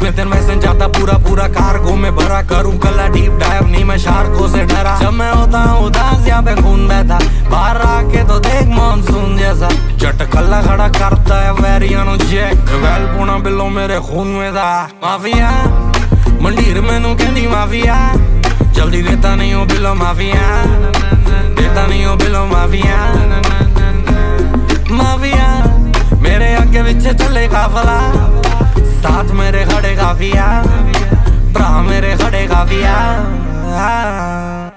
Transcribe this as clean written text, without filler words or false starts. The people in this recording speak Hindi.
स्मिथ एंड वेसन जाता पूरा पूरा कार्गो में भरा, करूं कला डीप डाइव, नहीं मैं शार्कों से डरा। जब मैं होता हूँ उदास यहाँ पे खून बहता, बाहर आके तो देख मानसून जैसा। जट कल्ला खड़ा करता है वैरियानो चेक, वैल पूना बिलो मेरे खून में था। माफिया मंडीर मैनू कहनी माफिया, जल्दी देता नहीं हो बिलो माफिया, देता नहीं हो बिलो माफिया। माफिया मेरे आगे पीछे चले काफला, साथ मेरे खड़े काफिया, भरा मेरे खड़े काफिया।